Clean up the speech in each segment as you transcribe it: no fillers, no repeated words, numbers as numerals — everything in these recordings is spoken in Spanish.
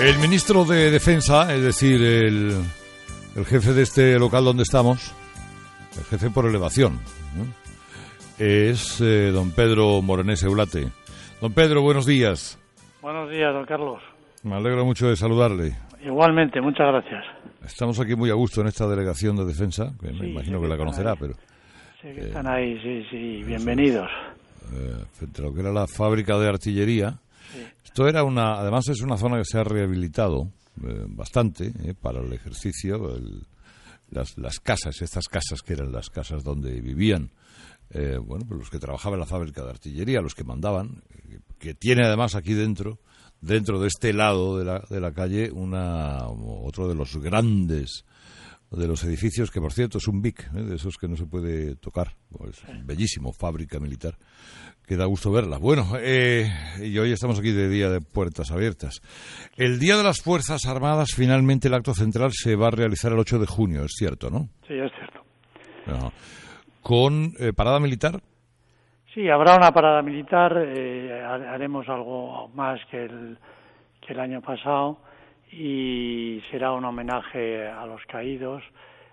El ministro de Defensa, es decir, el jefe de este local donde estamos, el jefe por elevación, ¿no?, es don Pedro Morenés Eulate. Don Pedro, buenos días. Buenos días, don Carlos. Me alegro mucho de saludarle. Igualmente, muchas gracias. Estamos aquí muy a gusto en esta delegación de defensa, que me imagino que la conocerá, pero... Sé que están ahí, sí, bienvenidos. Frente a lo que era la fábrica de artillería. Sí. Esto era además es una zona que se ha rehabilitado bastante para el ejercicio, las casas, estas casas que eran las casas donde vivían, pues los que trabajaban en la fábrica de artillería, los que mandaban, que tiene además aquí dentro de este lado de la calle, otro de los grandes de los edificios, que por cierto es un BIC, de esos que no se puede tocar, pues, bellísimo, fábrica militar, que da gusto verla. Bueno, y hoy estamos aquí de día de puertas abiertas. El Día de las Fuerzas Armadas, finalmente el acto central se va a realizar el 8 de junio, es cierto, ¿no? Sí, es cierto. Ajá. ¿Con parada militar? Sí, habrá una parada militar, haremos algo más que el año pasado, y será un homenaje a los caídos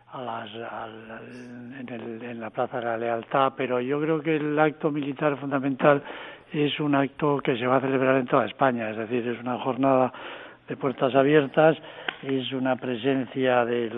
en la Plaza de la Lealtad, pero yo creo que el acto militar fundamental es un acto que se va a celebrar en toda España, es decir, es una jornada de puertas abiertas, es una presencia de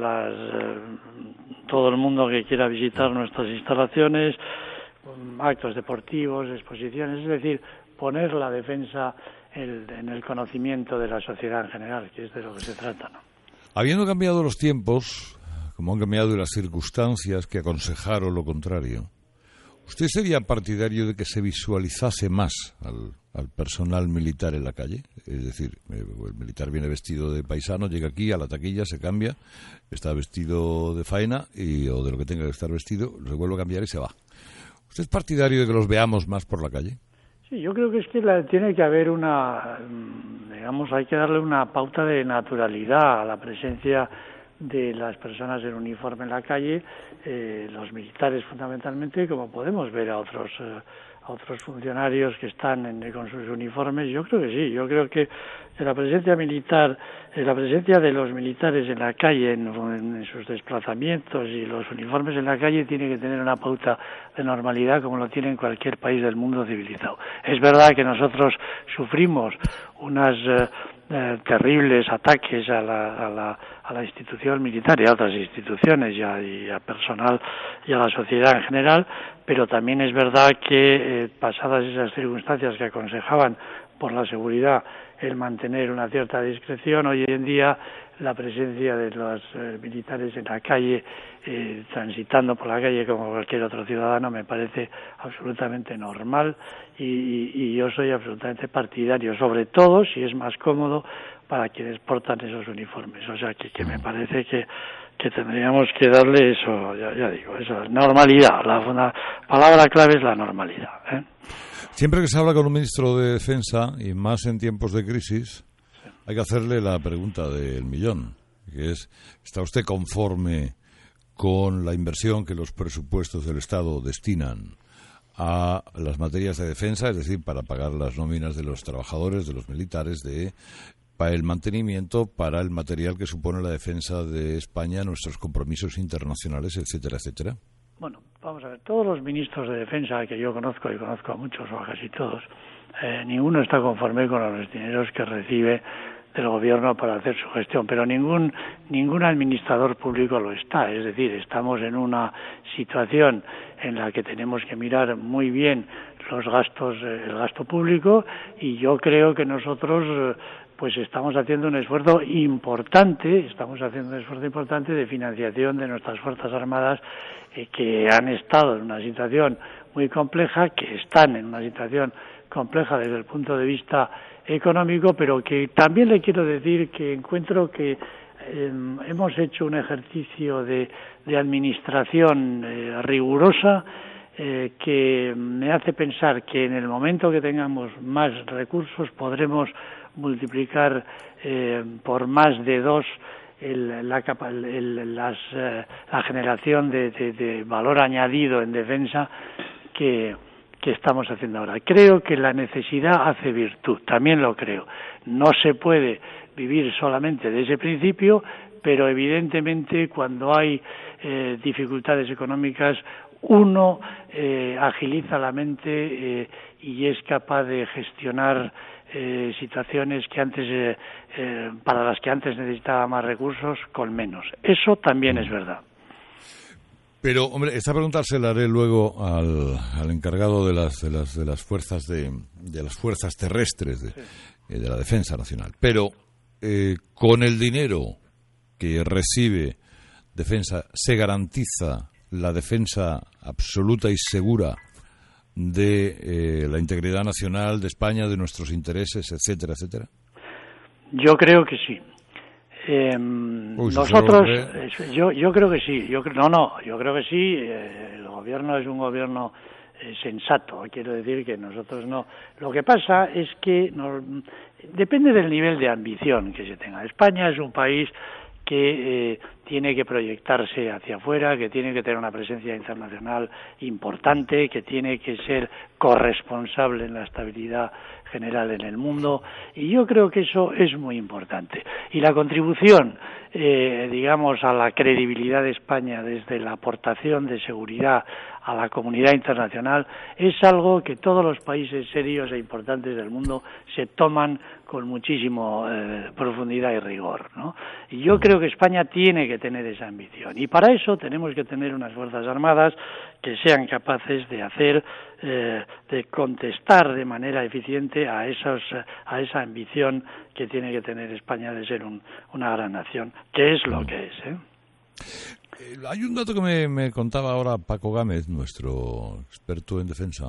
todo el mundo que quiera visitar nuestras instalaciones, actos deportivos, exposiciones, es decir, poner la defensa en el conocimiento de la sociedad en general, que es de lo que se trata, ¿no? Habiendo cambiado los tiempos, como han cambiado las circunstancias que aconsejaron lo contrario, ¿usted sería partidario de que se visualizase más al personal militar en la calle? Es decir, el militar viene vestido de paisano, llega aquí a la taquilla, se cambia, está vestido de faena o de lo que tenga que estar vestido, se vuelve a cambiar y se va. ¿Usted es partidario de que los veamos más por la calle? Sí, yo creo que es que tiene que haber hay que darle una pauta de naturalidad a la presencia de las personas en uniforme en la calle, los militares fundamentalmente, como podemos ver a otros funcionarios que están con sus uniformes. Yo creo que sí, yo creo que la presencia militar, la presencia de los militares en la calle, en sus desplazamientos y los uniformes en la calle, tiene que tener una pauta de normalidad como lo tiene en cualquier país del mundo civilizado. Es verdad que nosotros sufrimos unas terribles ataques a la institución militar y a otras instituciones y a personal y a la sociedad en general, pero también es verdad que pasadas esas circunstancias que aconsejaban por la seguridad el mantener una cierta discreción, hoy en día la presencia de los militares en la calle, transitando por la calle como cualquier otro ciudadano, me parece absolutamente normal y yo soy absolutamente partidario, sobre todo si es más cómodo para quienes portan esos uniformes. O sea que me parece que tendríamos que darle eso, ya digo, esa normalidad. La palabra clave es la normalidad, ¿eh? Siempre que se habla con un ministro de Defensa, y más en tiempos de crisis, hay que hacerle la pregunta del millón, que es, ¿está usted conforme con la inversión que los presupuestos del Estado destinan a las materias de defensa, es decir, para pagar las nóminas de los trabajadores, de los militares, para el mantenimiento, para el material que supone la defensa de España, nuestros compromisos internacionales, etcétera, etcétera? Bueno, vamos a ver, todos los ministros de defensa que yo conozco, y conozco a muchos o a casi todos, ninguno está conforme con los dineros que recibe del gobierno para hacer su gestión, pero ningún administrador público lo está. Es decir, estamos en una situación en la que tenemos que mirar muy bien los gastos, el gasto público, y yo creo que nosotros pues estamos haciendo un esfuerzo importante de financiación de nuestras Fuerzas Armadas, que han estado en una situación muy compleja, que están en una situación compleja desde el punto de vista económico, pero que también le quiero decir que encuentro que hemos hecho un ejercicio de administración rigurosa, que me hace pensar que en el momento que tengamos más recursos podremos multiplicar por más de 2 la generación de valor añadido en defensa que estamos haciendo ahora. Creo que la necesidad hace virtud, también lo creo. No se puede vivir solamente de ese principio, pero evidentemente cuando hay dificultades económicas uno agiliza la mente y es capaz de gestionar situaciones que antes para las que antes necesitaba más recursos con menos. Eso también es verdad. Pero, hombre, esta pregunta se la haré luego al encargado de las fuerzas de las fuerzas terrestres de la Defensa Nacional. Pero con el dinero que recibe Defensa se garantiza la defensa absoluta y segura de la integridad nacional de España, de nuestros intereses, etcétera, etcétera. Yo creo que sí. Nosotros, yo creo que sí. Yo creo que sí. El gobierno es un gobierno sensato. Quiero decir que nosotros no. Lo que pasa es que depende del nivel de ambición que se tenga. España es un país que tiene que proyectarse hacia afuera, que tiene que tener una presencia internacional importante, que tiene que ser corresponsable en la estabilidad general en el mundo, y yo creo que eso es muy importante. Y la contribución, digamos, a la credibilidad de España desde la aportación de seguridad a la comunidad internacional es algo que todos los países serios e importantes del mundo se toman con muchísimo profundidad y rigor, ¿no? Y yo creo que España tiene que tener esa ambición, y para eso tenemos que tener unas fuerzas armadas que sean capaces de hacer, de contestar de manera eficiente a esa ambición que tiene que tener España de ser una gran nación, que es lo que es, Hay un dato que me contaba ahora Paco Gámez, nuestro experto en defensa,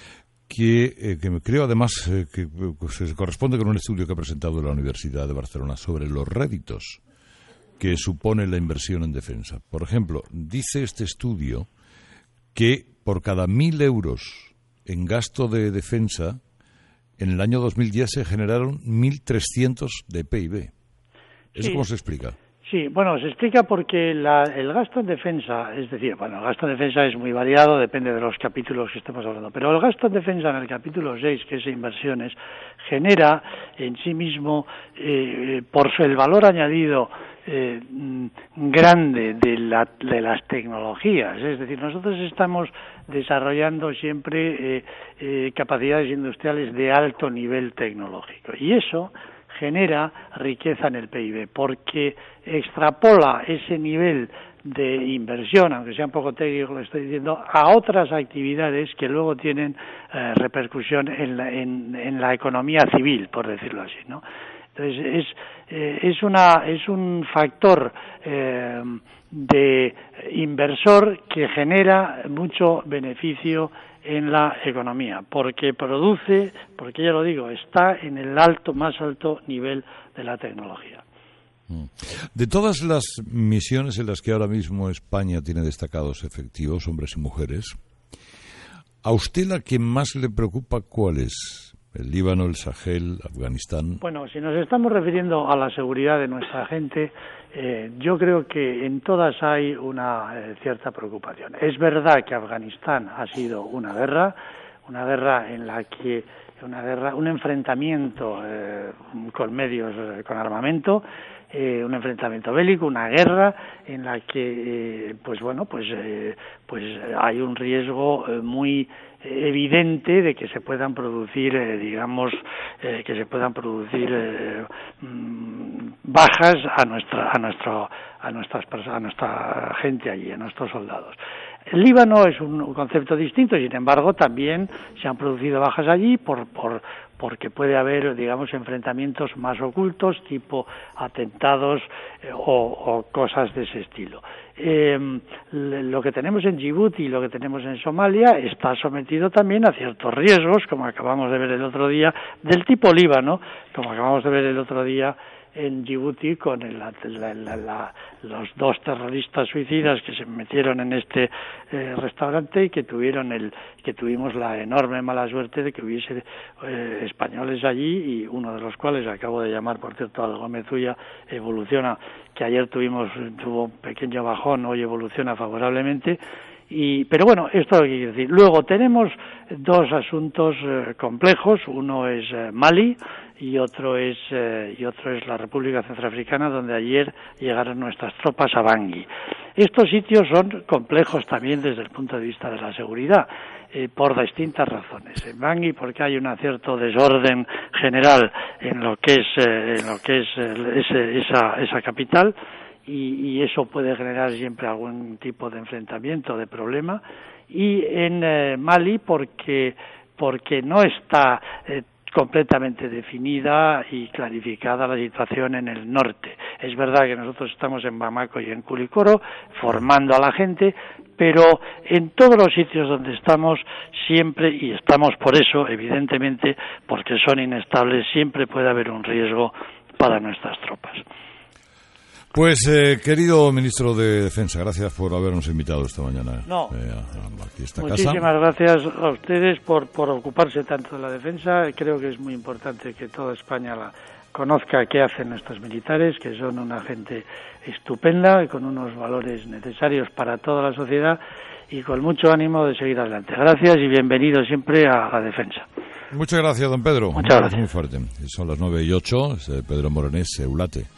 que creo además que se corresponde con un estudio que ha presentado la Universidad de Barcelona sobre los réditos que supone la inversión en defensa. Por ejemplo, dice este estudio que por cada 1.000 euros en gasto de defensa, en el año 2010 se generaron 1.300 de PIB. ¿Eso cómo se explica? Sí, bueno, se explica porque el gasto en defensa, es decir, bueno, el gasto en defensa es muy variado, depende de los capítulos que estemos hablando, pero el gasto en defensa en el capítulo 6, que es inversiones, genera en sí mismo, por el valor añadido grande de las tecnologías, es decir, nosotros estamos desarrollando siempre capacidades industriales de alto nivel tecnológico, y eso genera riqueza en el PIB, porque extrapola ese nivel de inversión, aunque sea un poco técnico lo estoy diciendo, a otras actividades que luego tienen repercusión en la economía civil, por decirlo así, ¿no? Entonces es un factor de inversor que genera mucho beneficio en la economía, porque ya lo digo, está en el más alto nivel de la tecnología. De todas las misiones en las que ahora mismo España tiene destacados efectivos, hombres y mujeres, ¿a usted la que más le preocupa cuál es? ¿El Líbano, el Sahel, Afganistán? Bueno, si nos estamos refiriendo a la seguridad de nuestra gente, yo creo que en todas hay una cierta preocupación. Es verdad que Afganistán ha sido una guerra en la que un enfrentamiento con medios, con armamento, un enfrentamiento bélico, una guerra en la que pues hay un riesgo muy evidente de que se puedan producir bajas a nuestra gente allí, a nuestros soldados. El Líbano es un concepto distinto, sin embargo, también se han producido bajas allí porque puede haber, digamos, enfrentamientos más ocultos, tipo atentados o cosas de ese estilo. Lo que tenemos en Djibouti y lo que tenemos en Somalia está sometido también a ciertos riesgos, como acabamos de ver el otro día, del tipo Líbano, como acabamos de ver el otro día en Djibouti con los dos terroristas suicidas que se metieron en este restaurante y que tuvimos la enorme mala suerte de que hubiese españoles allí, y uno de los cuales acabo de llamar, por cierto, al Gómez Ulla, evoluciona, que ayer tuvo un pequeño bajón, hoy evoluciona favorablemente, Pero bueno, esto lo que quiero decir. Luego tenemos dos asuntos complejos. Uno es Mali y otro es la República Centroafricana, donde ayer llegaron nuestras tropas a Bangui. Estos sitios son complejos también desde el punto de vista de la seguridad, por distintas razones. En Bangui porque hay un cierto desorden general en lo que es esa capital, y eso puede generar siempre algún tipo de enfrentamiento, de problema. Y en Mali porque no está completamente definida y clarificada la situación en el norte. Es verdad que nosotros estamos en Bamako y en Kulikoro formando a la gente, pero en todos los sitios donde estamos siempre, y estamos por eso, evidentemente, porque son inestables, siempre puede haber un riesgo para nuestras tropas. Pues, querido ministro de Defensa, gracias por habernos invitado esta mañana aquí a esta casa. Muchísimas gracias a ustedes por ocuparse tanto de la defensa. Creo que es muy importante que toda España conozca qué hacen nuestros militares, que son una gente estupenda y con unos valores necesarios para toda la sociedad, y con mucho ánimo de seguir adelante. Gracias y bienvenido siempre a la defensa. Muchas gracias, don Pedro. Muchas gracias. Muy fuerte. Son las 9:08, es Pedro Morenés, Eulate.